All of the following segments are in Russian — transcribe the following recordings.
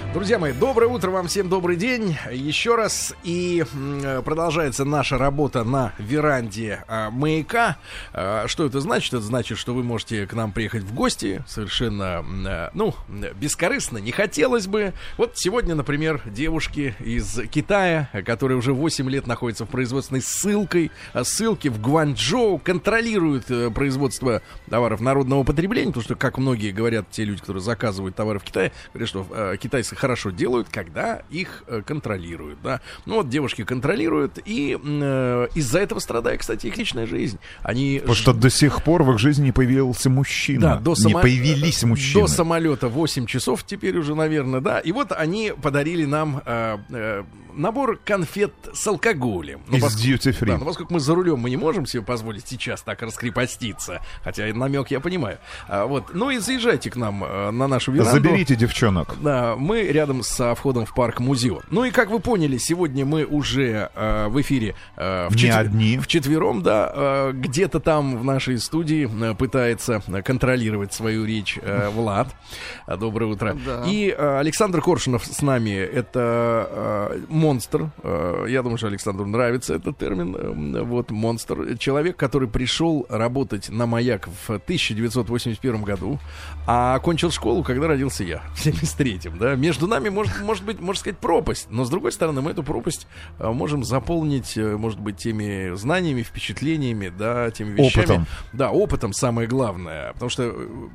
Друзья мои, доброе утро вам всем, добрый день еще раз. И продолжается наша работа на веранде «Маяка». Что это значит? Это значит, что вы можете к нам приехать в гости совершенно, бескорыстно, не хотелось бы. Вот сегодня, например, девушки из Китая, которые уже 8 лет находятся в производственной ссылке в Гуанчжоу, контролируют производство товаров народного потребления, потому что, как многие говорят, те люди, которые заказывают товары в Китае, говорят, что китайцы хорошо делают, когда их контролируют, да. Ну вот девушки контролируют, и из-за этого страдает, кстати, их личная жизнь. Потому что до сих пор в их жизни не появился мужчина. Да, не появились мужчины. До самолета 8 часов теперь уже, наверное, да. И вот они подарили нам набор конфет с алкоголем. Из duty free. Да, но поскольку мы за рулем, мы не можем себе позволить сейчас так раскрепоститься, хотя намек я понимаю. Ну и заезжайте к нам на нашу веранду. Заберите девчонок. Да, мы рядом со входом в парк Музеон. Ну и как вы поняли, сегодня мы уже в эфире вчетвером, да, где-то там в нашей студии пытается контролировать свою речь Влад. Доброе утро. Да. И Александр Коршунов с нами. Это монстр. Я думаю, что Александру нравится этот термин. Вот, монстр. Человек, который пришел работать на «Маяк» в 1981 году, а окончил школу, когда родился я, в 73-м, да. Между нами может быть, можно сказать, пропасть. Но, с другой стороны, мы эту пропасть можем заполнить, может быть, теми знаниями, впечатлениями, да, теми вещами. Опытом. Да, опытом самое главное. Потому что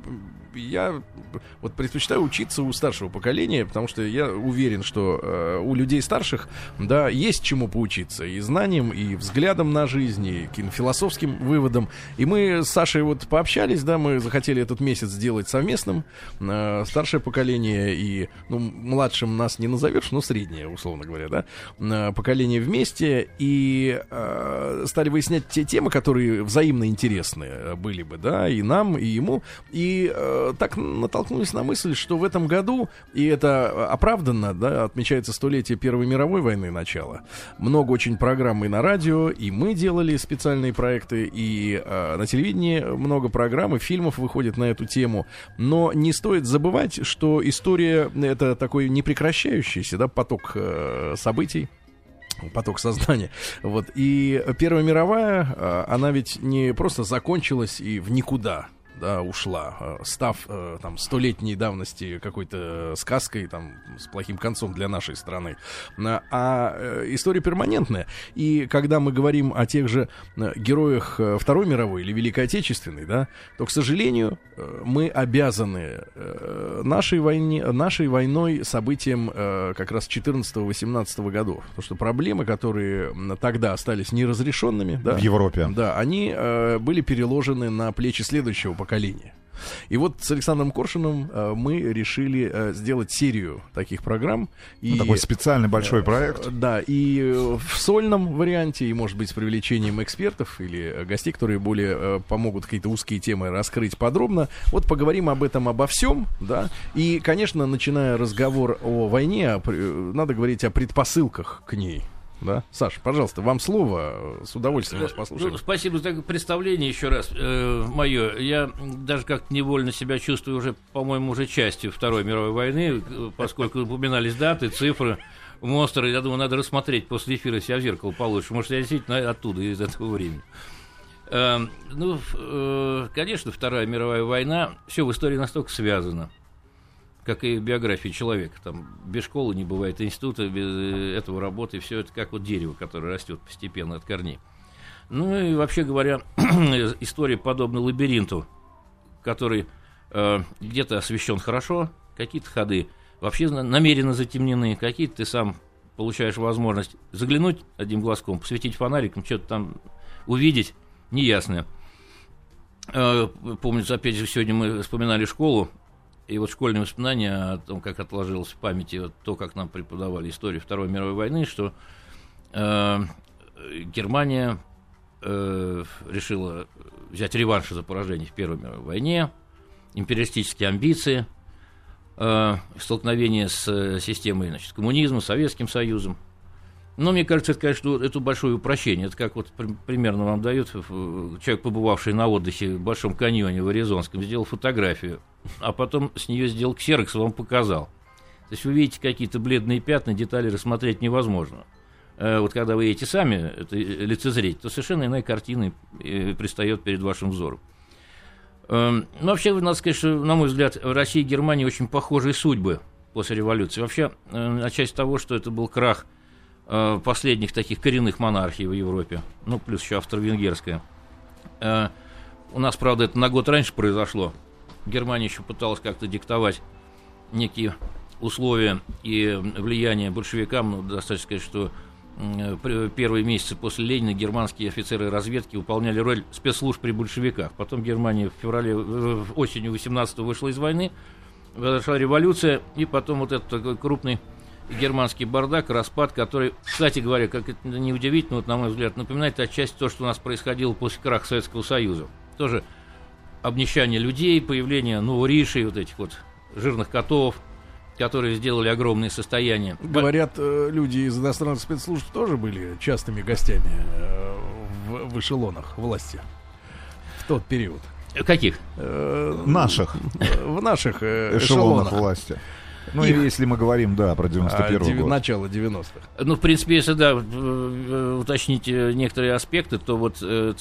я вот предпочитаю учиться у старшего поколения, потому что я уверен, что у людей старших, да, есть чему поучиться. И знаниям, и взглядам на жизнь, и каким философским выводам. И мы с Сашей вот пообщались, да, мы захотели этот месяц сделать совместным. Старшее поколение и, младшим нас не назовешь, но среднее, условно говоря, да, поколение вместе. И стали выяснять те темы, которые взаимно интересны были бы, да, и нам, и ему. И так натолкнулись на мысль, что в этом году, и это оправданно, да, отмечается столетие Первой мировой войны, начала. Много очень программ и на радио, и мы делали специальные проекты, и на телевидении много программ и фильмов выходит на эту тему. Но не стоит забывать, что история — это такой непрекращающийся, да, поток событий, поток сознания. Вот. И Первая мировая, она ведь не просто закончилась и в никуда, да, ушла, став там 100-летней давности какой-то сказкой там с плохим концом для нашей страны. А история перманентная. И когда мы говорим о тех же героях Второй мировой или Великой Отечественной, да, то, к сожалению, мы обязаны нашей войной событиям как раз 14-18 годов. Потому что проблемы, которые тогда остались неразрешенными, да, в Европе, да, они были переложены на плечи следующего поколения. И вот с Александром Коршуновым мы решили сделать серию таких программ. И, такой специальный большой проект. Да, и в сольном варианте, и, может быть, с привлечением экспертов или гостей, которые более помогут какие-то узкие темы раскрыть подробно. Вот поговорим об этом, обо всем, да. И, конечно, начиная разговор о войне, надо говорить о предпосылках к ней. Да? Саша, пожалуйста, вам слово, с удовольствием вас послушаем. Спасибо за представление еще раз мое. Я даже как-то невольно себя чувствую уже, по-моему, уже частью Второй мировой войны, поскольку упоминались даты, цифры, монстры. Я думаю, надо рассмотреть после эфира себя в зеркало получше. Может, я действительно оттуда, из этого времени. Конечно, Вторая мировая война, все в истории настолько связано, как и биография человека. Там без школы не бывает института, без этого работы, все это как вот дерево, которое растет постепенно от корней. Ну и вообще говоря, история подобна лабиринту, который где-то освещен хорошо, какие-то ходы вообще намеренно затемнены, какие-то ты сам получаешь возможность заглянуть одним глазком, посветить фонариком, что-то там увидеть неясное. Помню, опять же, сегодня мы вспоминали школу. И вот школьные воспоминания о том, как отложилось в памяти вот то, как нам преподавали историю Второй мировой войны, что Германия решила взять реванш за поражение в Первой мировой войне, империалистические амбиции, столкновение с системой, значит, коммунизма, Советским Союзом. Но мне кажется, это, конечно, это большое упрощение. Это как вот примерно вам дают человек, побывавший на отдыхе в Большом каньоне в Аризонском, сделал фотографию, а потом с нее сделал ксерокс и вам показал. То есть вы видите какие-то бледные пятна, детали рассмотреть невозможно. Вот когда вы едете сами это лицезреть, то совершенно иная картина предстает перед вашим взором. Ну, вообще, надо сказать, что, на мой взгляд, в России и Германии очень похожие судьбы после революции. Вообще, начать с того, что это был крах последних таких коренных монархий в Европе, ну, плюс еще австро-венгерская. У нас, правда, это на год раньше произошло. Германия еще пыталась как-то диктовать некие условия и влияние большевикам. Ну, достаточно сказать, что первые месяцы после Ленина германские офицеры разведки выполняли роль спецслужб при большевиках. Потом Германия осенью 18-го вышла из войны, произошла революция, и потом вот этот такой крупный германский бардак, распад, который, кстати говоря, как это неудивительно, вот, на мой взгляд, напоминает отчасти то, что у нас происходило после краха Советского Союза. Тоже обнищание людей, появление новоришей, вот этих вот жирных котов, которые сделали огромные состояния. Говорят, люди из иностранных спецслужб тоже были частыми гостями в эшелонах власти в тот период. Каких? Наших. В наших эшелонах власти. Ну, и если мы говорим, да, про 91-й год. Начало 90-х. Ну, в принципе, если, да, уточнить некоторые аспекты, то вот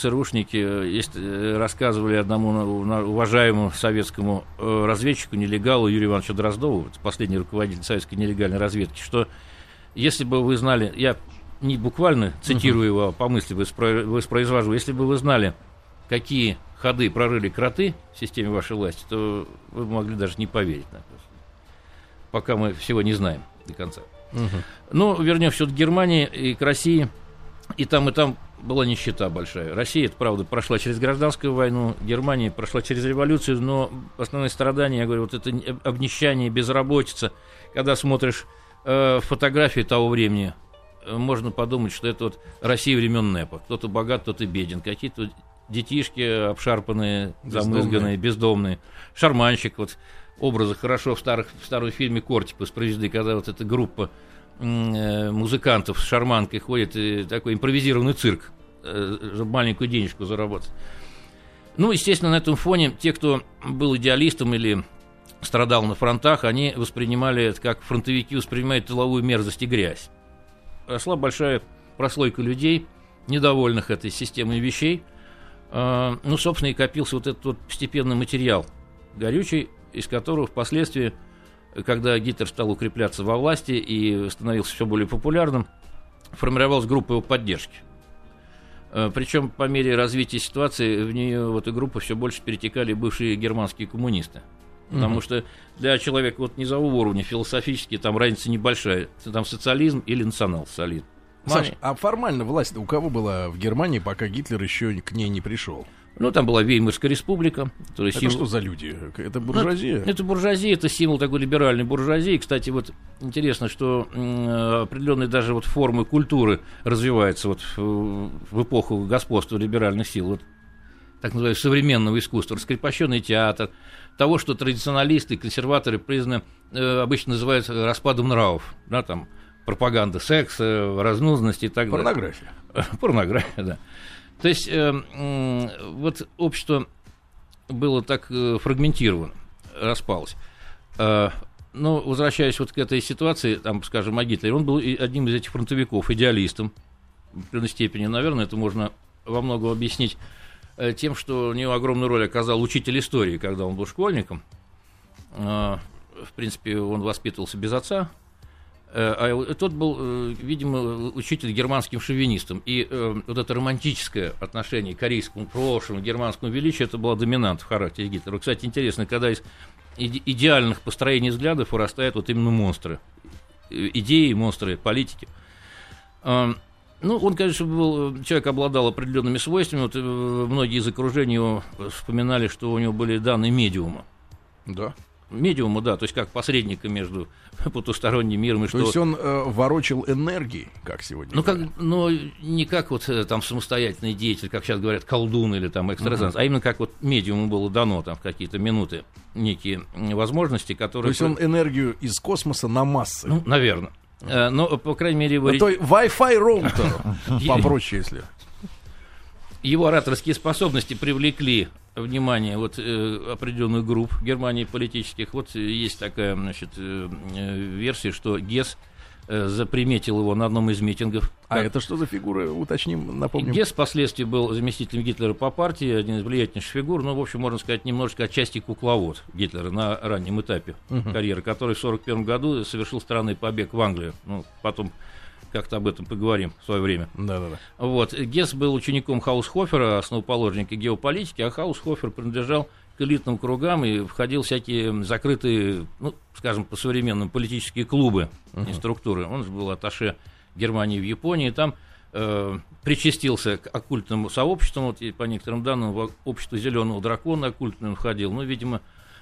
ЦРУшники рассказывали одному уважаемому советскому разведчику, нелегалу Юрию Ивановичу Дроздову, последний руководитель советской нелегальной разведки, что если бы вы знали, я не буквально цитирую его, а по мысли воспроизвожу, если бы вы знали, какие ходы прорыли кроты в системе вашей власти, то вы могли даже не поверить, наверное. Пока мы всего не знаем до конца. Ну, вернемся к Германии и к России. И там была нищета большая. Россия, это правда, прошла через гражданскую войну, Германия прошла через революцию, но основные страдания, я говорю, вот это обнищание, безработица. Когда смотришь фотографии того времени, можно подумать, что это вот Россия времен НЭПа. Кто-то богат, кто-то беден. Какие-то детишки обшарпанные, замызганные, бездомные. Шарманщик, вот образы хорошо в старом фильме «Кортипус» проведены, когда вот эта группа музыкантов с шарманкой ходит, и такой импровизированный цирк, чтобы маленькую денежку заработать. Ну, естественно, на этом фоне те, кто был идеалистом или страдал на фронтах, они воспринимали это, как фронтовики воспринимают тыловую мерзость и грязь. Росла большая прослойка людей, недовольных этой системой вещей. Ну, собственно, и копился вот этот вот постепенный материал горючий, из которого впоследствии, когда Гитлер стал укрепляться во власти и становился все более популярным, формировалась группа его поддержки. Причем по мере развития ситуации в нее, в эту группу, все больше перетекали бывшие германские коммунисты. Потому что для человека вот низового уровня философически там разница небольшая. Там социализм или национал-социализм. Саш, а формально власть у кого была в Германии, пока Гитлер еще к ней не пришел? Ну, там была Веймарская республика. Это что за люди? Это буржуазия? Ну, это буржуазия, это символ такой либеральной буржуазии. Кстати, вот интересно, что определенные даже вот формы культуры развиваются вот в эпоху господства либеральных сил. Вот, так называемого современного искусства, раскрепощенный театр, того, что традиционалисты и консерваторы признаны, обычно называют распадом нравов. Да, там пропаганда секса, разнузности и так далее. Порнография. Порнография, да. То есть вот общество было так фрагментировано, распалось. Но возвращаясь вот к этой ситуации, там, скажем, о Гитлере, он был одним из этих фронтовиков, идеалистом в определенной степени. Наверное, это можно во многом объяснить тем, что у него огромную роль оказал учитель истории, когда он был школьником. В принципе, он воспитывался без отца. А тот был, видимо, учитель германским шовинистом. И вот это романтическое отношение к корейскому прошлому, германскому величию, это была доминанта в характере Гитлера. Кстати, интересно, когда из идеальных построений взглядов вырастают вот именно монстры. Идеи, монстры, политики. Ну, он, конечно, человек обладал определенными свойствами. Вот многие из окружения его вспоминали, что у него были данные медиума. Да. Медиума, да, то есть как посредника между потусторонним миром и что. То есть он ворочил энергией, как сегодня. Ну, не как вот там самостоятельный деятель, как сейчас говорят, колдун или там экстрасенс, а именно как вот медиуму было дано там в какие-то минуты некие возможности, которые. То есть он энергию из космоса на массы. Ну, наверное. Но, по крайней мере, его. То Wi-Fi роутер, попроще, если. Его ораторские способности привлекли внимание вот определенных групп в Германии политических. Вот есть такая, значит, версия, что Гесс заприметил его на одном из митингов. А это что за фигура, уточним, напомним? Гесс впоследствии был заместителем Гитлера по партии, один из влиятельнейших фигур, ну, в общем, можно сказать, немножечко отчасти кукловод Гитлера на раннем этапе карьеры, который в 1941 году совершил странный побег в Англию. Ну, потом как-то об этом поговорим в свое время. Да-да-да. Вот. Гесс был учеником Хаусхофера, основоположника геополитики, а Хаусхофер принадлежал к элитным кругам и входил в всякие закрытые, ну, скажем, по-современным политические клубы и структуры. Он же был атташе Германии в Японии, там причастился к оккультному сообществу, вот, и по некоторым данным, в общество Зеленого дракона оккультное он входил. Ну, видимо,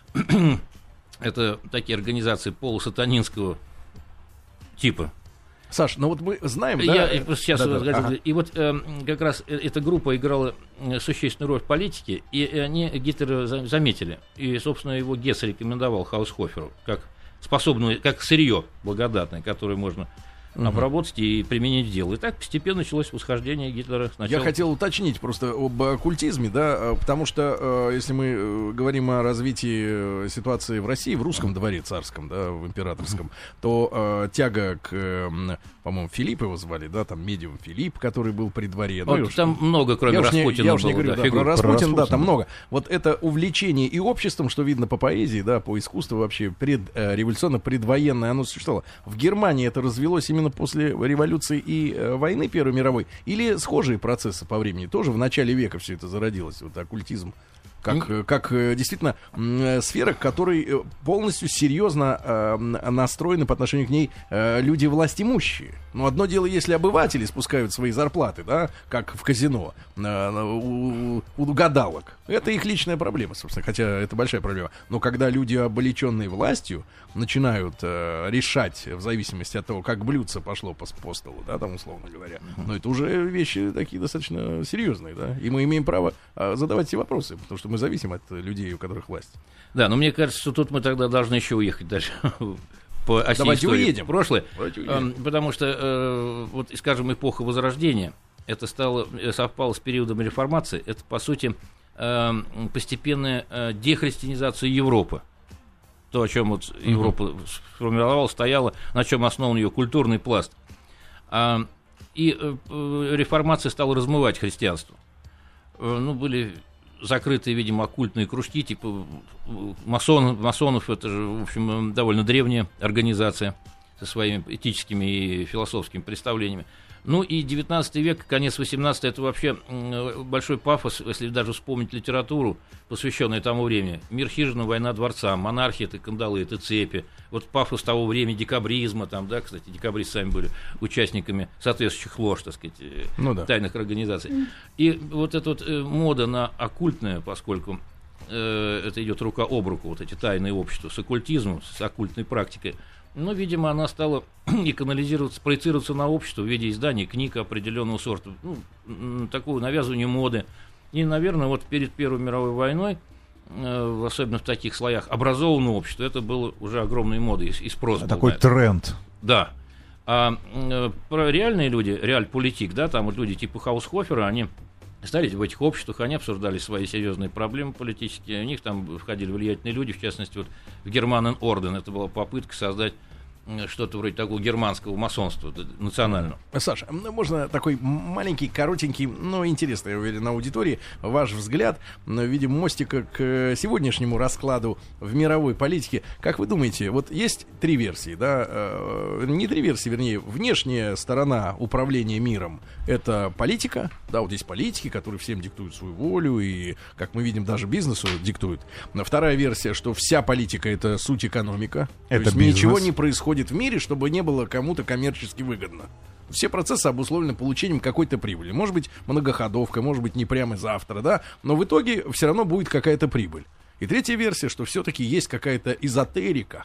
это такие организации полусатанинского типа. Саш, ну вот мы знаем, да? Я просто сейчас И вот как раз эта группа играла существенную роль в политике, и они Гитлера заметили. И, собственно, его Гесс рекомендовал Хаусхоферу как способную, как сырье благодатное, которое можно обработать и применить в дело. И так постепенно началось восхождение Гитлера. Я хотел уточнить просто об оккультизме, да, потому что если мы говорим о развитии ситуации в России, в русском дворе царском, да, в императорском, то тяга к, по-моему, Филипп его звали, да, там медиум Филипп, который был при дворе. Вот, ну, там много, кроме Распутина. Я уж не говорю, да, про Распутина, да, там много. Вот это увлечение и обществом, что видно по поэзии, да, по искусству вообще, революционно предвоенное, оно существовало. В Германии это развелось именно после революции и войны Первой мировой, или схожие процессы по времени? Тоже в начале века все это зародилось, вот оккультизм. Как действительно сфера, к которой полностью серьезно настроены по отношению к ней люди властимущие. Ну, одно дело, если обыватели спускают свои зарплаты, да, как в казино, у гадалок. Это их личная проблема, собственно, хотя это большая проблема. Но когда люди, облеченные властью, начинают решать в зависимости от того, как блюдце пошло по столу, да, там, условно говоря, но это уже вещи такие достаточно серьезные, да, и мы имеем право задавать эти вопросы, потому что мы зависим от людей, у которых власть. Да, но мне кажется, что тут мы тогда должны еще уехать дальше по оси Давайте истории уедем. В прошлое. Потому что, вот, скажем, эпоха Возрождения, это совпало с периодом реформации, это, по сути, постепенная дехристианизация Европы. То, о чем вот Европа сформировала, стояла, на чем основан ее культурный пласт. И реформация стала размывать христианство. Ну, были закрытые, видимо, оккультные кружки, типа масонов, это же, в общем, довольно древняя организация со своими этическими и философскими представлениями. Ну и 19 век, конец 18 это вообще большой пафос, если даже вспомнить литературу, посвященную тому времени. Мир хижина, война дворца, монархия, это кандалы, это цепи. Вот пафос того времени, декабризма, там, да, кстати, декабристы сами были участниками соответствующих лож, так сказать, тайных организаций. И вот эта вот мода на оккультное, поскольку это идет рука об руку, вот эти тайные общества с оккультизмом, с оккультной практикой, но, видимо, она стала и канализироваться, проецироваться на общество в виде изданий, книг определенного сорта, ну, такого навязывания моды. И, наверное, вот перед Первой мировой войной, особенно в таких слоях образованного общества, это было уже огромной модой и спрос. Такой тренд. Да. А про реальные люди, реаль-политик, да, там вот люди типа Хаусхофера, они остались в этих обществах, они обсуждали свои серьезные проблемы политические, у них там входили влиятельные люди, в частности, вот в Германен Орден, это была попытка создать что-то вроде такого германского масонства национального. Саша, можно такой маленький, коротенький, но интересный, я уверен, на аудитории, ваш взгляд в виде мостика к сегодняшнему раскладу в мировой политике. Как вы думаете, вот есть три версии, да, не три версии, вернее, внешняя сторона управления миром — это политика, да, вот есть политики, которые всем диктуют свою волю и, как мы видим, даже бизнесу диктуют. Вторая версия, что вся политика — это суть экономика, это то есть ничего не происходит в мире, чтобы не было кому-то коммерчески выгодно. Все процессы обусловлены получением какой-то прибыли. Может быть, многоходовка, может быть, не прямо завтра, да, но в итоге все равно будет какая-то прибыль. И третья версия, что все-таки есть какая-то эзотерика,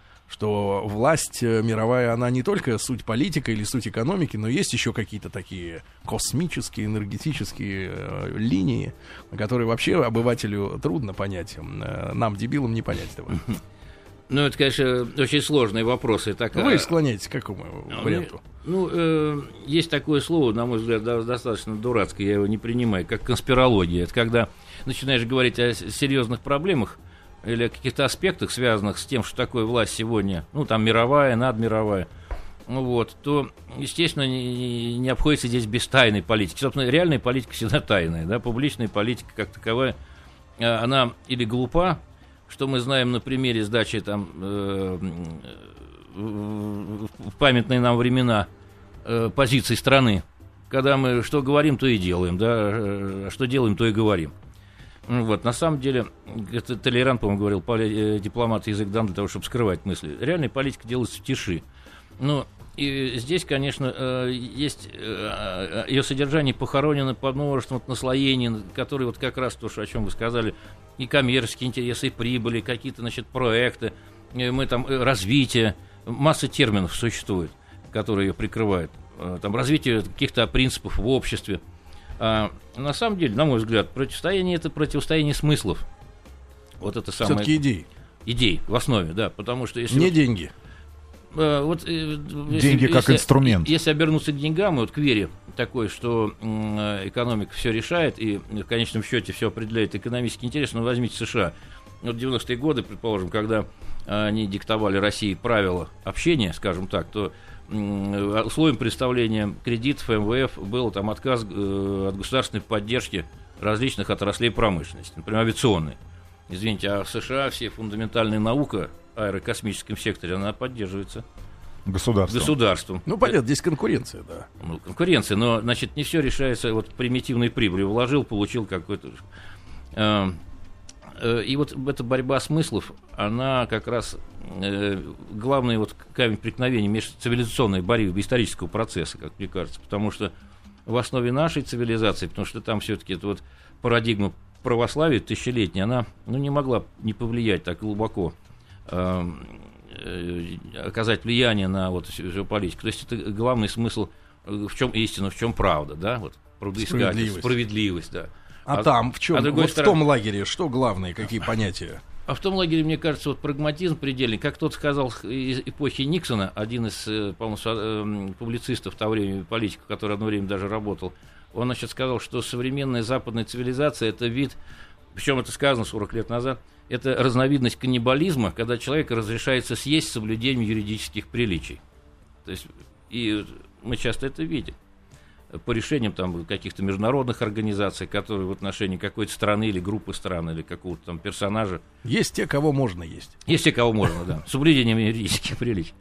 что власть мировая, она не только суть политика или суть экономики, но есть еще какие-то такие космические, энергетические линии, которые вообще обывателю трудно понять. Нам, дебилам, не понять этого. Ну, это, конечно, очень сложные вопросы. Вы склоняетесь к какому варианту? Есть такое слово, на мой взгляд, достаточно дурацкое, я его не принимаю, как конспирология. Это когда начинаешь говорить о серьезных проблемах или о каких-то аспектах, связанных с тем, что такое власть сегодня, там мировая, надмировая, то, естественно, не обходится здесь без тайной политики. Собственно, реальная политика всегда тайная, да, публичная политика как таковая, она или глупа, что мы знаем на примере сдачи в памятные нам времена позиций страны, когда мы что говорим, то и делаем, да, что делаем, то и говорим. На самом деле, это Толеран, по-моему, говорил, дипломат язык дан для того, чтобы скрывать мысли. Реальная политика делается в тиши. И здесь, конечно, есть ее содержание похоронено под множеством наслоений, которые как раз то, о чем вы сказали, и коммерческие интересы, и прибыли, какие-то, проекты, развитие, масса терминов существует, которые ее прикрывают, развитие каких-то принципов в обществе. А на самом деле, на мой взгляд, противостояние — это противостояние смыслов. Это самое... Все-таки идей. Идей в основе, да, потому что если... Не деньги. Деньги как инструмент. Если обернуться к деньгам, к вере такой, что экономика все решает и в конечном счете все определяет экономический интерес, возьмите США. В 90-е годы, предположим, когда они диктовали России правила общения, скажем так, то условием представления кредитов МВФ был отказ от государственной поддержки различных отраслей промышленности, например, авиационной. Извините, а в США все фундаментальная наука в аэрокосмическом секторе, она поддерживается государством. Понятно, здесь конкуренция, да. Конкуренция, но, не все решается примитивной прибылью. Вложил, получил какой-то... И эта борьба смыслов, она как раз главный камень преткновения межцивилизационной борьбы, исторического процесса, как мне кажется, потому что в основе нашей цивилизации, потому что там все-таки эта парадигма православия тысячелетняя, она не могла не повлиять так глубоко, оказать влияние на всю политику. То есть это главный смысл, в чем истина, в чем правда, да, справедливость, да. А там в чем? В том лагере что главное, какие понятия? А в том лагере, мне кажется, прагматизм предельный. Как тот сказал из эпохи Никсона, один из, по-моему, публицистов в то время, политиков, который одно время даже работал, он, сказал, что современная западная цивилизация — это вид, причем это сказано 40 лет назад, это разновидность каннибализма, когда человеку разрешается съесть с соблюдением юридических приличий. То есть, и мы часто это видим по решениям каких-то международных организаций, которые в отношении какой-то страны или группы стран, или какого-то персонажа. Есть те, кого можно есть. Есть те, кого можно, да, с соблюдением юридических приличий.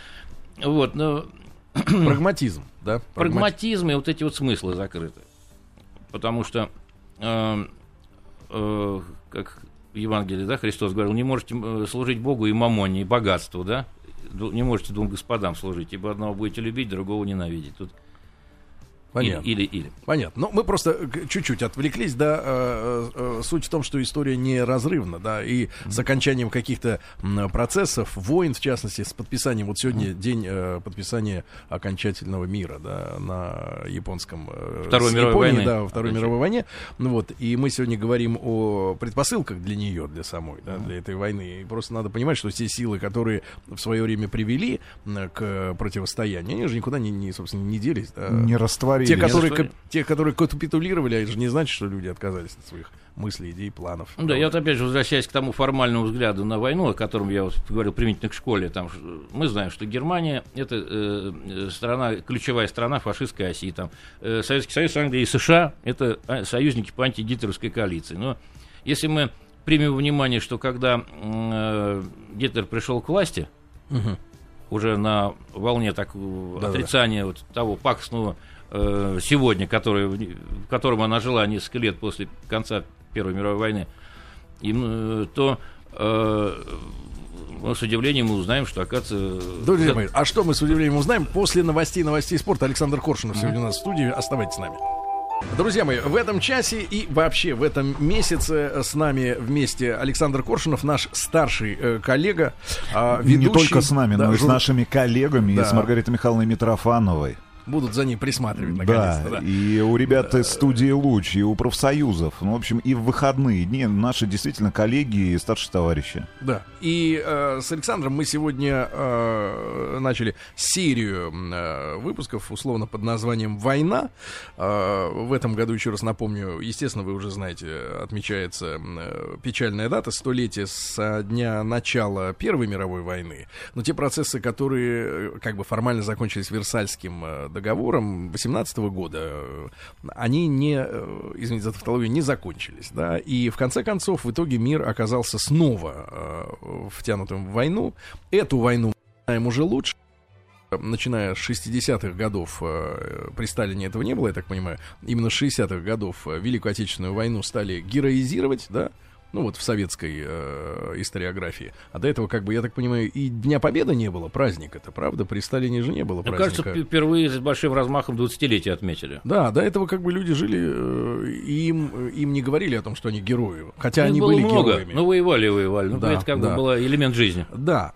Но... Прагматизм, да? Прагматизм и эти смыслы закрыты. Потому что, как в Евангелии, да, Христос говорил, не можете служить Богу и мамоне, и богатству, да? Не можете двум господам служить, ибо одного будете любить, другого ненавидеть. Тут понятно. Или. Понятно. Мы просто чуть-чуть отвлеклись, да. Суть в том, что история неразрывна, да, и с окончанием каких-то процессов, войн, в частности, с подписанием, сегодня день подписания окончательного мира, да, на японском... Второй мировой войны. Да, Второй мировой войне. И мы сегодня говорим о предпосылках для нее, для самой, да, для этой войны. И просто надо понимать, что те силы, которые в свое время привели к противостоянию, они же никуда собственно, не делись. Да. Не растворились. Те, которые капитулировали, это же не значит, что люди отказались от своих мыслей, идей, планов. Да, я опять же возвращаюсь к тому формальному взгляду на войну, о котором я говорил применительно к школе. Мы знаем, что Германия — это ключевая страна фашистской оси. Советский Союз, Англия и США — это союзники по антигитлеровской коалиции. Но если мы примем во внимание, что когда Гитлер пришел к власти, уже на волне отрицания того пакостного сегодня, в котором она жила несколько лет после конца Первой мировой войны, то с удивлением мы узнаем, что, оказывается... Друзья мои, а что мы с удивлением узнаем? После новостей спорта Александр Коршунов сегодня у нас в студии. Оставайтесь с нами. Друзья мои, в этом часе и вообще в этом месяце с нами вместе Александр Коршунов, наш старший коллега, ведущий. Не только с нами, но и с нашими коллегами, и с Маргаритой Михайловной Митрофановой. будут за ней присматривать наконец-то. Да, и у ребят из студии «Луч», и у профсоюзов, ну, в общем, и в выходные дни наши действительно коллеги и старшие товарищи. Да, и с Александром мы сегодня начали серию выпусков, условно, под названием «Война». В этом году, еще раз напомню, естественно, вы уже знаете, отмечается печальная дата, 100-летие со дня начала Первой мировой войны. Но те процессы, которые как бы формально закончились Версальским договором 18 года, они не, извините за тавтологию, не закончились, да, и в конце концов в итоге мир оказался снова втянутым в войну. Эту войну мы знаем уже лучше. Начиная с 60-х годов, при Сталине этого не было, я так понимаю, именно с 60-х годов Великую Отечественную войну стали героизировать, да, ну вот в советской историографии. А до этого, как бы, я так понимаю, и Дня Победы не было, праздник это, правда? При Сталине же не было праздника. Кажется, впервые с большим размахом 20-летие отметили. Да, до этого как бы люди жили, им не говорили о том, что они герои, хотя они было были много, героями. но воевали. Ну, да, это как да. бы был элемент жизни. Да,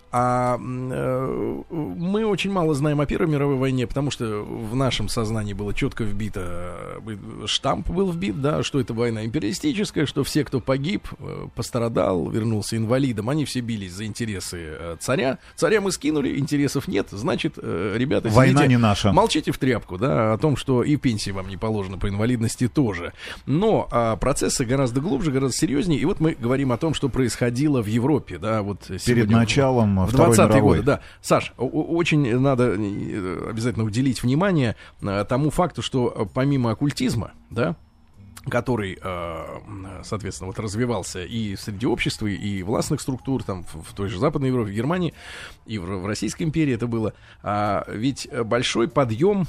мы очень мало знаем о Первой мировой войне, потому что в нашем сознании было четко вбито, штамп был вбит, да, что это война империалистическая, что все, кто погиб, пострадал, вернулся инвалидом, они все бились за интересы царя. Царя мы скинули, интересов нет, значит, ребята, война сидите, не наша. Молчите в тряпку, да, о том, что и пенсии вам не положено по инвалидности тоже. Но процессы гораздо глубже, гораздо серьезнее. И вот мы говорим о том, что происходило в Европе, да, вот перед началом в Второй 20-е мировой. годы, да. Саш, очень надо обязательно уделить внимание тому факту, что помимо оккультизма, да, который, соответственно, вот развивался и среди общества, и властных структур, там, в той же Западной Европе, в Германии, и в Российской империи это было. Ведь большой подъем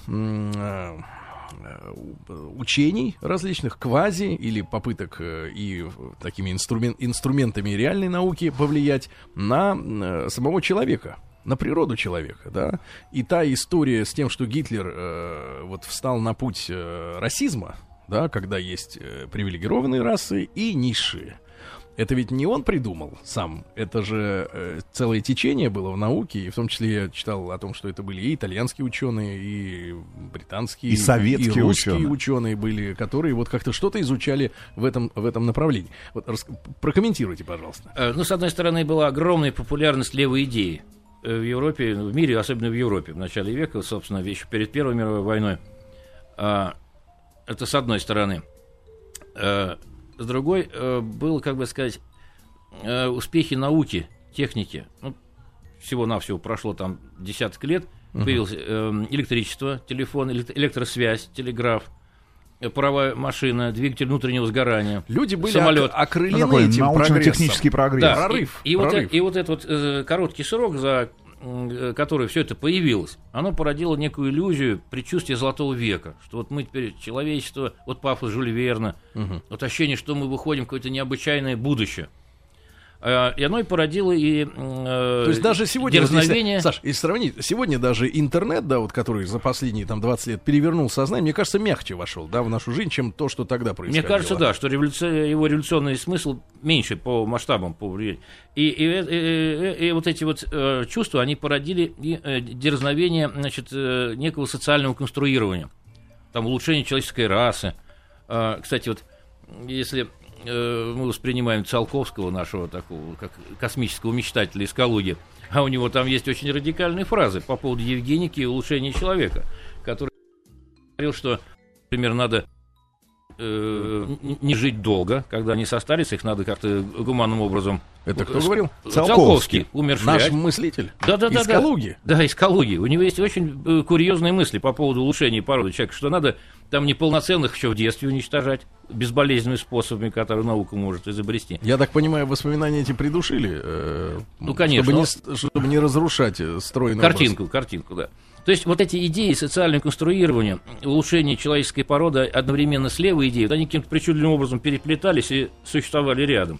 учений различных, квази, или попыток и такими инструментами реальной науки повлиять на самого человека, на природу человека, да. И та история с тем, что Гитлер вот встал на путь расизма, да, когда есть привилегированные расы и низшие. Это ведь не он придумал сам, это же целое течение было в науке, и в том числе я читал о том, что это были и итальянские ученые, и британские, и советские и русские ученые были, которые вот как-то что-то изучали в этом направлении. Вот, прокомментируйте, пожалуйста. Ну, с одной стороны, была огромная популярность левой идеи в Европе, в мире, особенно в Европе, в начале века, собственно, еще перед Первой мировой войной. Это с одной стороны. С другой, было, как бы сказать, успехи науки, техники. Ну, всего-навсего прошло там десяток лет. Появилось электричество, телефон, электросвязь, телеграф, паровая машина, двигатель внутреннего сгорания, люди были самолет. Окрылены этим научно-технический прогресс. Да, прорыв. И вот этот вот короткий срок, за который все это появилось, оно породило некую иллюзию, предчувствие Золотого века, что вот мы теперь человечество, вот пафос Жюля Верна, вот ощущение, что мы выходим в какое-то необычайное будущее. И оно и породило и то есть даже сегодня, дерзновение. Вот Саш, если сравнить, сегодня даже интернет, да, вот который за последние там 20 лет перевернул сознание, мне кажется, мягче вошел, да, в нашу жизнь, чем то, что тогда происходило. Мне кажется, да, что его революционный смысл меньше по масштабам, по влиянию. И вот эти вот чувства, они породили дерзновение, значит, некого социального конструирования, там улучшение человеческой расы. Кстати, вот если мы воспринимаем Циолковского, нашего такого, как космического мечтателя из Калуги, а у него там есть очень радикальные фразы по поводу евгеники и улучшения человека, который говорил, что, например, надо не жить долго, когда они состарятся, их надо как-то гуманным образом... Это кто говорил? Циолковский, умершвлять. Наш мыслитель? Да. Из Калуги? Да, из Калуги. У него есть очень курьезные мысли по поводу улучшения породы человека, что надо там неполноценных еще в детстве уничтожать безболезненными способами, которые наука может изобрести. Я так понимаю, воспоминания эти придушили? Ну, конечно. Чтобы не разрушать стройный Картинку, да. То есть вот эти идеи социального конструирования, улучшения человеческой породы одновременно с левой идеей, вот они каким-то причудливым образом переплетались и существовали рядом.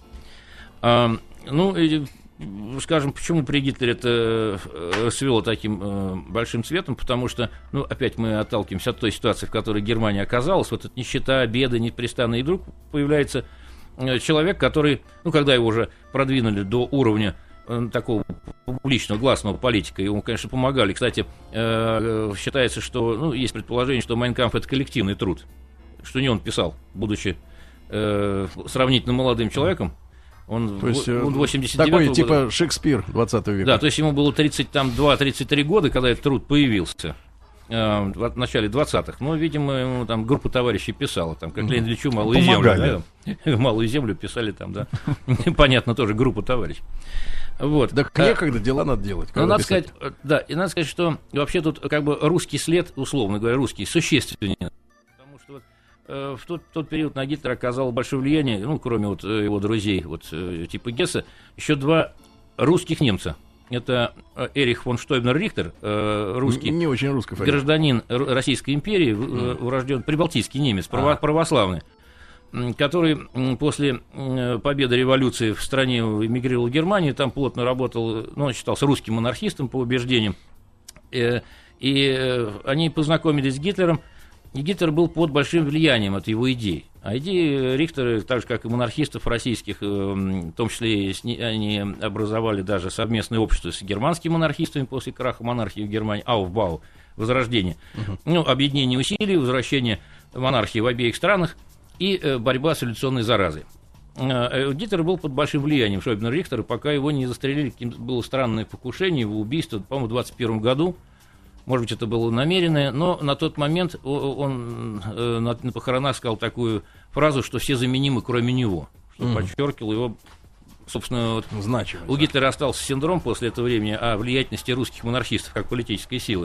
Скажем, почему при Гитлере это свело таким большим цветом? Потому что, ну, опять мы отталкиваемся от той ситуации, в которой Германия оказалась, вот эта нищета, беды, непрестанно, и вдруг появляется человек, который, ну, когда его уже продвинули до уровня такого публичного, гласного политика. Ему, конечно, помогали. Кстати, считается, что, есть предположение, что «Майн кампф» — это коллективный труд, что не он писал, будучи сравнительно молодым человеком. Он 89-го такой, года. типа Шекспир 20 века. Да, то есть ему было 32-33 года, когда этот труд появился. В начале 20-х. Ну, видимо, ему там группа товарищей писала, там, как Леониду Ильичу «Малую землю». Да? «Малую землю» писали там, да. Понятно, тоже группа товарищей. Вот. Так некогда, дела надо делать. Ну, надо сказать, да, и надо сказать, что вообще тут как бы русский след, условно говоря, русский, существеннее. Потому что в тот период на Гитлера оказало большое влияние, кроме вот его друзей, вот типа Гесса, еще два русских немца. Это Эрих фон Штойбнер-Рихтер, русский, не очень русский гражданин Российской империи, урожден прибалтийский немец, православный, который после победы революции в стране эмигрировал в Германию, там плотно работал, он считался русским монархистом по убеждениям, и они познакомились с Гитлером, и Гитлер был под большим влиянием от его идей. А идеи Рихтера, так же как и монархистов российских, в том числе они образовали даже совместное общество с германскими монархистами после краха монархии в Германии, Aufbau, возрождение. Объединение усилий, возвращение монархии в обеих странах и борьба с революционной заразой. Гитлер был под большим влиянием Штойбнер-Рихтера, пока его не застрелили, было странное покушение, его убийство, по-моему, в 1921 году. Может быть, это было намеренное, но на тот момент он на похоронах сказал такую фразу, что все заменимы, кроме него, что подчеркивал его, собственно, значимость. У Гитлера остался синдром после этого времени о влиятельности русских монархистов как политической силы.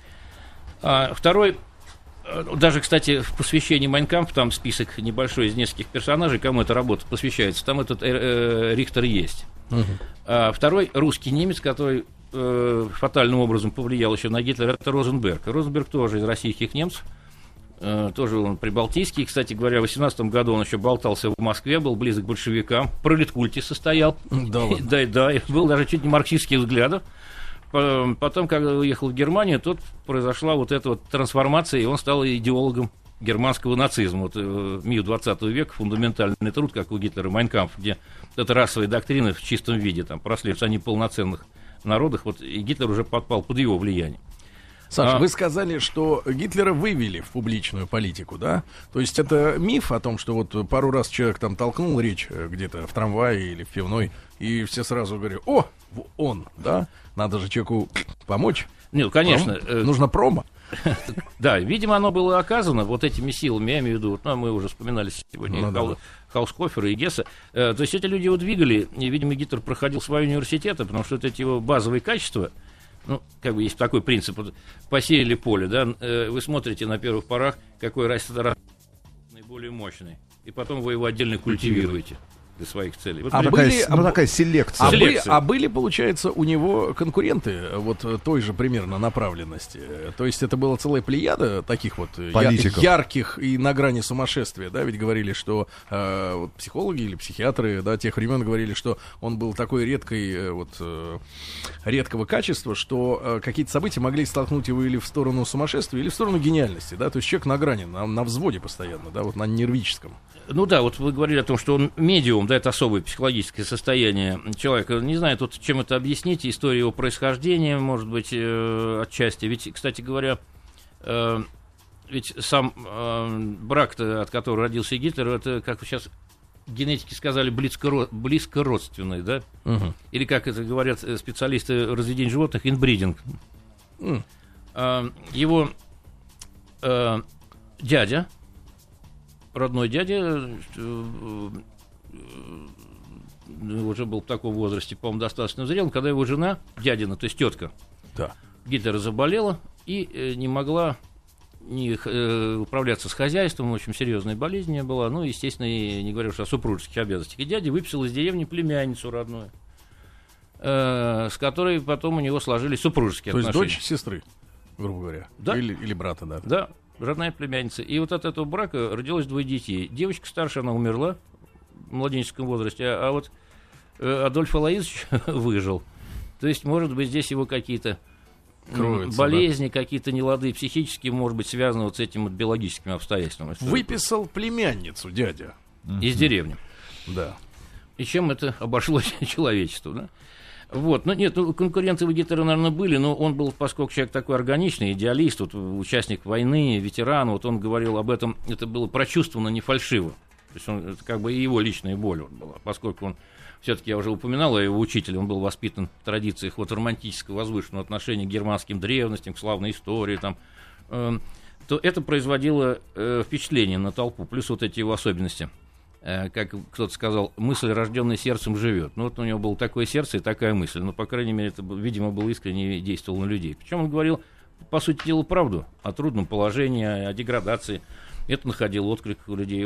Второй, даже, кстати, в посвящении «Майн кампф», там список небольшой из нескольких персонажей, кому эта работа посвящается, там этот Рихтер есть. Второй русский немец, который фатальным образом повлиял еще на Гитлера, это Розенберг. Розенберг тоже из российских немцев, тоже он прибалтийский. Кстати говоря, в 18 году он еще болтался в Москве, был близок к большевикам, в пролеткульте состоял. Да, был даже чуть не марксистских взглядов. Потом, когда уехал в Германию, тут произошла вот эта вот трансформация, и он стал идеологом германского нацизма. Вот МИУ 20 века, фундаментальный труд, как у Гитлера, «Майн кампф», где это расовые доктрины в чистом виде, там прослеживаются они полноценных народах, вот и Гитлер уже подпал под его влияние. Саша, вы сказали, что Гитлера вывели в публичную политику, да? То есть это миф о том, что вот пару раз человек там толкнул речь где-то в трамвае или в пивной, и все сразу говорят: о, он, да? Надо же человеку помочь. Нет, конечно. Нужно промо. Да, видимо, оно было оказано вот этми силами, я имею в виду, мы уже вспоминали сегодня Хаускофера и Гесса. То есть эти люди его двигали, и, видимо, Гитлер проходил свои университеты, потому что эти его базовые качества, как бы есть такой принцип, вот, посеяли поле, да, вы смотрите на первых порах, какой растет наиболее мощный, и потом вы его отдельно культивируете для своих целей. Вот такая селекция. А были, получается, у него конкуренты вот той же примерно направленности? То есть это была целая плеяда таких вот ярких и на грани сумасшествия, да? Ведь говорили, что вот психологи или психиатры, да, тех времен говорили, что он был такой редкого качества, что какие-то события могли столкнуть его или в сторону сумасшествия, или в сторону гениальности, да? То есть человек на грани, на взводе постоянно, да, вот на нервическом. Ну да, вот вы говорили о том, что он медиум, да, это особое психологическое состояние человека. Не знаю, тут чем это объяснить, история его происхождения, может быть, отчасти. Ведь, кстати говоря, ведь сам брак, от которого родился Гитлер, это, как сейчас генетики сказали, близко родственный, да? Или, как это говорят специалисты разведения животных, инбридинг. Его дядя, родной дядя, уже был в таком возрасте, по-моему, достаточно зрелым, когда его жена, дядина, то есть тетка, Гитлера заболела и не могла управляться с хозяйством, очень серьезная болезнь у нее была, естественно, и не говоря уж о супружеских обязанностях. И дядя выписал из деревни племянницу родную, с которой потом у него сложились супружеские отношения. То есть дочь сестры, грубо говоря, да? Или брата, да. Да. Родная племянница. И вот от этого брака родилось 2 детей. Девочка старшая, она умерла в младенческом возрасте, а вот Адольф Алоизович выжил. То есть, может быть, здесь его какие-то болезни, какие-то нелады психические, может быть, связаны вот с этими вот биологическими обстоятельствами. Выписал племянницу дядя. Из деревни. Да. И чем это обошлось человечеству, да? Вот, ну нет, конкуренты у Гитлера, наверное, были, но он был, поскольку человек такой органичный, идеалист, вот, участник войны, ветеран, вот он говорил об этом, это было прочувствовано, не фальшиво. То есть он, это как бы и его личная боль вот была, поскольку он, все-таки я уже упоминал о его учителе, он был воспитан в традициях вот романтического возвышенного отношения к германским древностям, к славной истории, там, то это производило впечатление на толпу, плюс вот эти его особенности. Как кто-то сказал, мысль, рожденная сердцем, живет. Ну, вот у него было такое сердце и такая мысль. Но, по крайней мере, это, видимо, было искренне и действовало на людей. Причем он говорил, по сути дела, правду о трудном положении, о деградации. Это находило отклик у людей.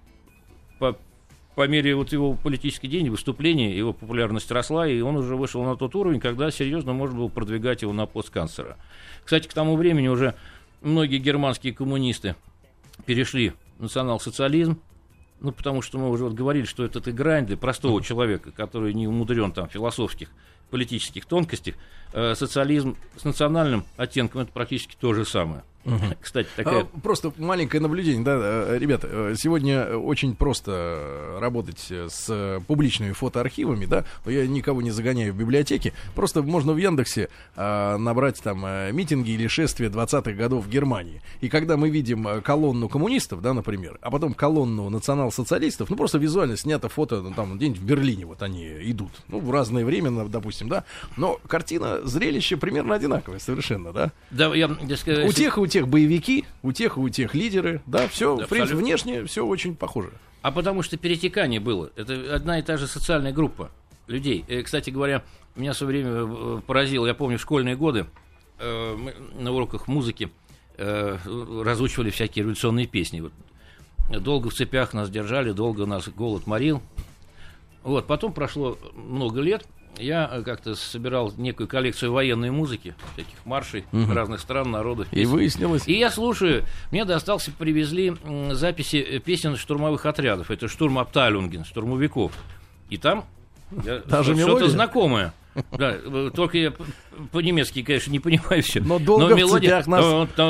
По мере вот его политической деятельности, выступления, его популярность росла, и он уже вышел на тот уровень, когда серьезно можно было продвигать его на пост канцлера. Кстати, к тому времени уже многие германские коммунисты перешли в национал-социализм. Ну, потому что мы уже вот говорили, что это грань для простого человека, который не умудрен там в философских, политических тонкостях. Социализм с национальным оттенком — это практически то же самое. Кстати, такая... Просто маленькое наблюдение, да, ребята, сегодня очень просто работать с публичными фотоархивами, да, но я никого не загоняю в библиотеки, просто можно в Яндексе набрать там митинги или шествия 20-х годов в Германии, и когда мы видим колонну коммунистов, да, например, а потом колонну национал-социалистов, ну, просто визуально снято фото, ну, там, где-нибудь в Берлине вот они идут, ну, в разное время, допустим, да, но картина, зрелище примерно одинаковое совершенно, да? Да, у тех боевики, у тех лидеры, да, все, в принципе, внешне все очень похоже. А потому что перетекание было. Это одна и та же социальная группа людей. Кстати говоря, меня в свое время поразило, я помню, в школьные годы мы на уроках музыки разучивали всякие революционные песни. Вот. Долго в цепях нас держали, долго нас голод морил. Вот, потом прошло много лет. Я как-то собирал некую коллекцию военной музыки, всяких маршей разных стран, народов. И выяснилось. И я слушаю, мне привезли записи песен штурмовых отрядов. Это штурм-абтайлунген, штурмовиков. И там что-то знакомое. Да, только я по-немецки, конечно, не понимаю все. Но долго в цепях нас...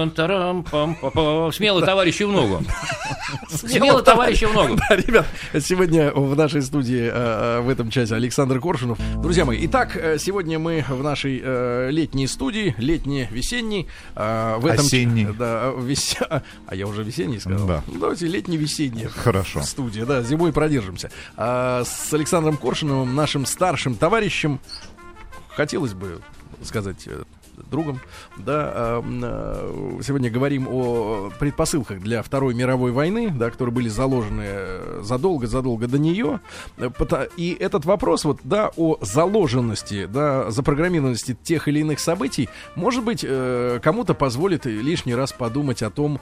Смело товарищу в ногу. Смело товарищу в ногу. Да, ребят, сегодня в нашей студии в этом часе Александр Коршунов. Друзья мои, итак, сегодня мы в нашей летней студии, летне-весенней. Осенней. Да, а я уже весенний сказал? Да. Ну, давайте летне-весенний. Хорошо. В студии, да, зимой продержимся. С Александром Коршуновым, нашим старшим товарищем, хотелось бы сказать другом, да, сегодня говорим о предпосылках для Второй мировой войны, да, которые были заложены задолго до нее, и этот вопрос вот, да, о заложенности, да, запрограммированности тех или иных событий, может быть, кому-то позволит лишний раз подумать о том,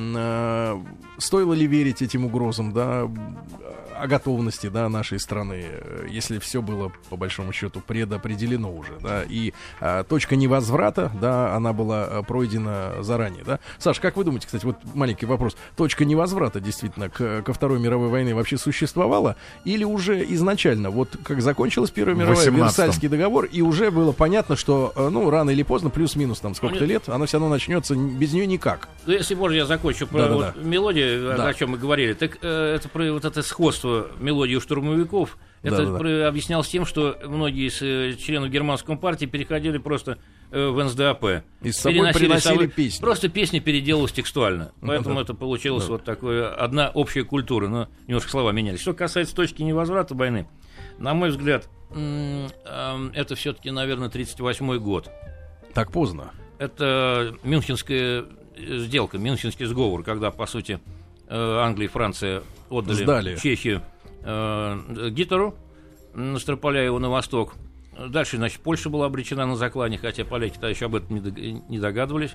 стоило ли верить этим угрозам, да, о готовности, да, нашей страны, если все было, по большому счету, предопределено уже, да, и точка невозврата, да, она была пройдена заранее, да. Саш, как вы думаете, кстати, вот маленький вопрос, точка невозврата действительно ко Второй мировой войне вообще существовала, или уже изначально, вот как закончилась Первая мировая, Версальский договор, и уже было понятно, что, ну, рано или поздно, плюс-минус там сколько-то лет, она все равно начнется, без нее никак. Ну, если можно, я закончу про мелодию, о чем мы говорили, так это про вот это сходство мелодии у штурмовиков. Это объяснялось тем, что многие из членов германской компартии переходили просто в НСДАП. И с собой приносили песни. Просто песни переделалась текстуально. Поэтому это получилось вот такое, одна общая культура, но немножко слова менялись. Что касается точки невозврата войны, на мой взгляд, это все-таки, наверное, 1938 год. Так поздно. Это Мюнхенская сделка, Мюнхенский сговор, когда, по сути, Англия и Франция отдали Чехию Гитлеру, настропаляя его на восток. Дальше, значит, Польша была обречена на заклание, хотя поляки-то еще об этом не догадывались.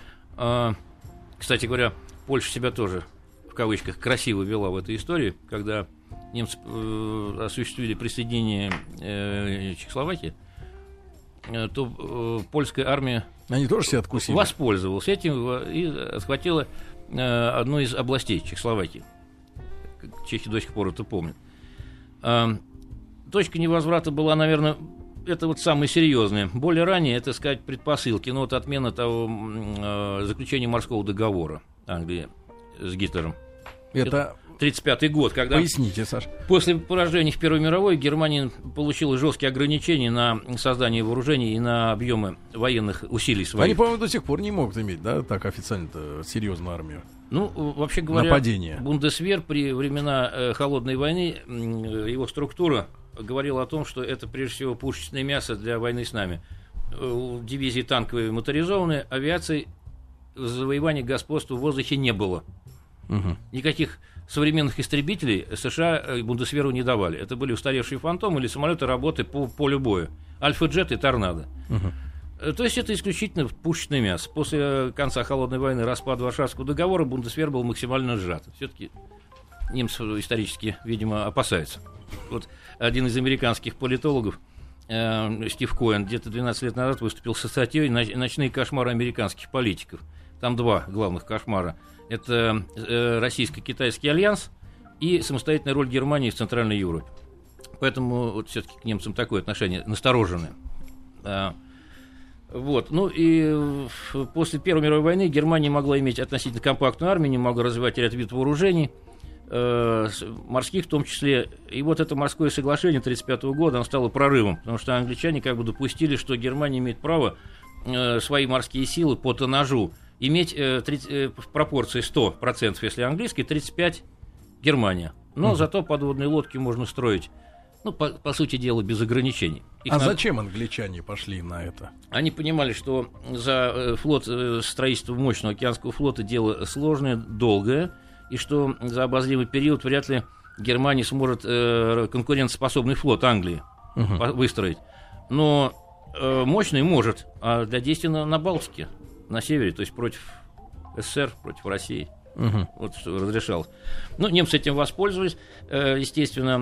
Кстати говоря, Польша себя тоже, в кавычках, красиво вела в этой истории, когда немцы осуществили присоединение Чехословакии, то польская армия они тоже себя откусили. Воспользовалась этим и отхватила одну из областей Чехословакии. Чехи до сих пор это помнят. Точка невозврата была, наверное, это вот самое серьезное. Более ранее, это, сказать, предпосылки. Но вот отмена того заключения морского договора Англии с Гитлером. Это 1935 год, когда Поясните, Саш. после поражения в Первой мировой Германия получила жесткие ограничения на создание вооружений и на объемы военных усилий своих. Они, по-моему, до сих пор не могут иметь, да, так официально-то серьезную армию. Ну, вообще говоря, нападение. Бундесвер при времена Холодной войны, его структура говорила о том, что это прежде всего пушечное мясо для войны с нами. Дивизии танковые моторизованные, авиации завоевания господства в воздухе не было. Никаких современных истребителей США Бундесверу не давали. Это были устаревшие фантомы или самолеты работы по полю боя. Альфа-джет и торнадо. То есть это исключительно пушечное мясо. После конца Холодной войны, распада Варшавского договора, Бундесвер был максимально сжат. Все-таки немцы исторически, видимо, опасаются. Вот один из американских политологов, Стив Коэн, где-то 12 лет назад выступил со статьей «Ночные кошмары американских политиков». Там два главных кошмара. Это российско-китайский альянс и самостоятельная роль Германии в Центральной Европе. Поэтому вот все-таки к немцам такое отношение настороженное. Вот. Ну и после Первой мировой войны Германия могла иметь относительно компактную армию, не могла развивать ряд видов вооружений, морских в том числе. И вот это морское соглашение 1935 года, оно стало прорывом, потому что англичане как бы допустили, что Германия имеет право свои морские силы по тоннажу иметь в пропорции 100%, если английский, 35% Германия. Но зато подводные лодки можно строить, ну, по сути дела, без ограничений. Зачем англичане пошли на это? Они понимали, что за строительство мощного океанского флота дело сложное, долгое, и что за обозримый период вряд ли Германия сможет конкурентоспособный флот Англии выстроить. Но мощный может, а для действия на Балтике, на севере, то есть против СССР, против России. Вот что разрешалось. Ну, немцы этим воспользовались. Естественно,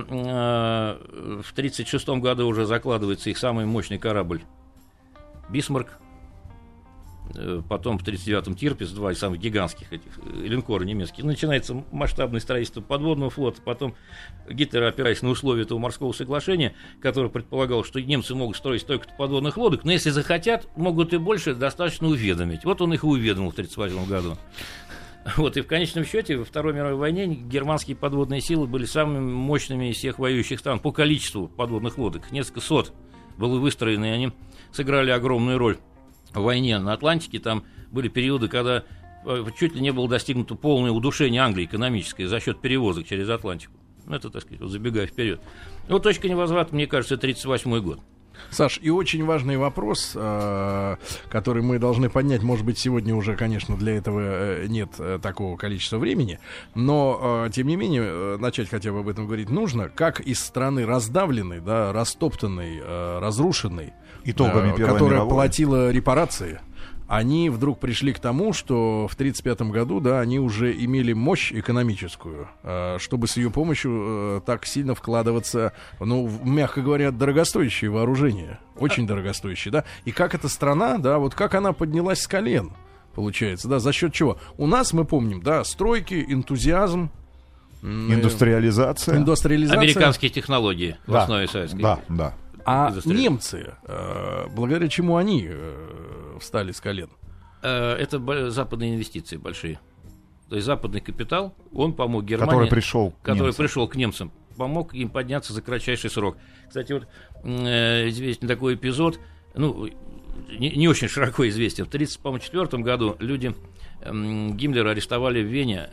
в 1936 году уже закладывается их самый мощный корабль «Бисмарк». Потом в 1939-м «Тирпиц», два из самых гигантских этих линкоров немецких. Начинается масштабное строительство подводного флота. Потом Гитлер, опираясь на условия этого морского соглашения, которое предполагало, что немцы могут строить столько-то подводных лодок, но если захотят, могут и больше, достаточно уведомить. Вот он их и уведомил в 1938 году. Вот, и в конечном счете во Второй мировой войне германские подводные силы были самыми мощными из всех воюющих стран по количеству подводных лодок. Несколько сот было выстроено, и они сыграли огромную роль в войне на Атлантике. Там были периоды, когда чуть ли не было достигнуто полное удушение Англии экономическое за счет перевозок через Атлантику. Это, так сказать, вот забегая вперед. Вот точка невозврата, мне кажется, 1938 год. Саш, и очень важный вопрос, который мы должны поднять, может быть, сегодня уже, конечно, для этого нет такого количества времени, но, тем не менее, начать хотя бы об этом говорить нужно, как из страны раздавленной, да, растоптанной, разрушенной, которая платила репарации, они вдруг пришли к тому, что в 1935 году, да, они уже имели мощь экономическую, чтобы с ее помощью так сильно вкладываться, ну, мягко говоря, дорогостоящее вооружение, очень дорогостоящее, да, и как эта страна, да, вот как она поднялась с колен, получается, да, за счет чего? У нас, мы помним, да, стройки, энтузиазм, индустриализация, американские технологии в основе советской. Да. А немцы, благодаря чему они встали с колен? Это западные инвестиции большие. То есть западный капитал, он помог Германии, который пришел к немцам, помог им подняться за кратчайший срок. Кстати, вот известен такой эпизод, ну, не очень широко известен. В 1934 году люди Гиммлера арестовали в Вене,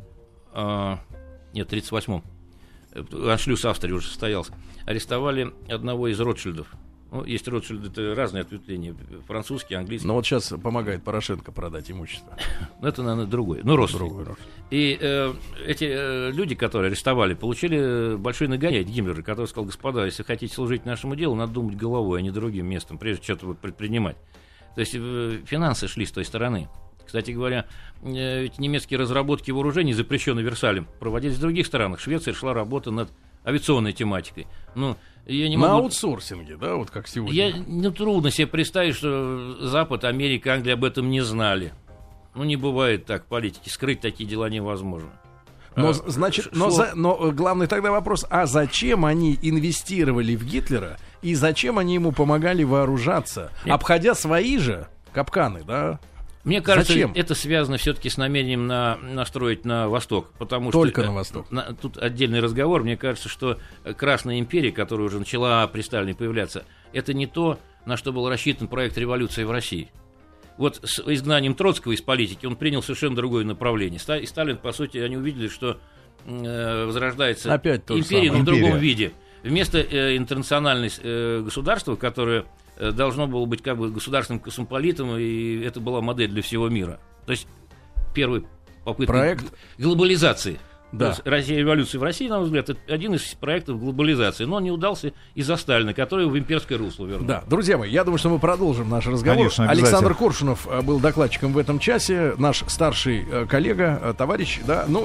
нет, в 1938-м, аншлюз Австрии уже состоялся, арестовали одного из Ротшильдов. Ну, есть Ротшильды, это разные ответвления, французские, английские. Но вот сейчас помогает Порошенко продать имущество. Ну, это, наверное, другой. Ну, родственник. И эти люди, которые арестовали, получили большой нагоняй от Гиммлера, который сказал: господа, если хотите служить нашему делу, надо думать головой, а не другим местом, прежде чем что-то предпринимать. То есть финансы шли с той стороны. Кстати говоря, ведь немецкие разработки вооружений, запрещенные Версалем, проводились в других странах. В Швеции шла работа над авиационной тематикой. Ну, я не могу... На аутсорсинге, да, вот как сегодня. Трудно себе представить, что Запад, Америка, Англия об этом не знали. Ну, не бывает так, политики. Скрыть такие дела невозможно. Но, значит, но главный тогда вопрос: а зачем они инвестировали в Гитлера и зачем они ему помогали вооружаться, обходя свои же капканы, да? Мне кажется, Зачем? это связано все-таки с намерением настроить на Восток, потому что Только на Восток. Тут отдельный разговор. Мне кажется, что Красная империя, которая уже начала при Сталине появляться, это не то, на что был рассчитан проект революции в России. Вот с изгнанием Троцкого из политики он принял совершенно другое направление. И Сталин, по сути, они увидели, что возрождается опять империя, но в Империя. другом виде. Вместо интернациональной государства, которое должно было быть как бы государственным космополитом, и это была модель для всего мира. То есть первый попытка Проект. глобализации. Да. Революция в России, на мой взгляд, это один из проектов глобализации, но он не удался из-за Сталина, который в имперское русло вернул. Да, друзья мои, я думаю, что мы продолжим наш разговор. Конечно, обязательно. Александр Коршунов был докладчиком в этом часе, наш старший коллега, товарищ, да, ну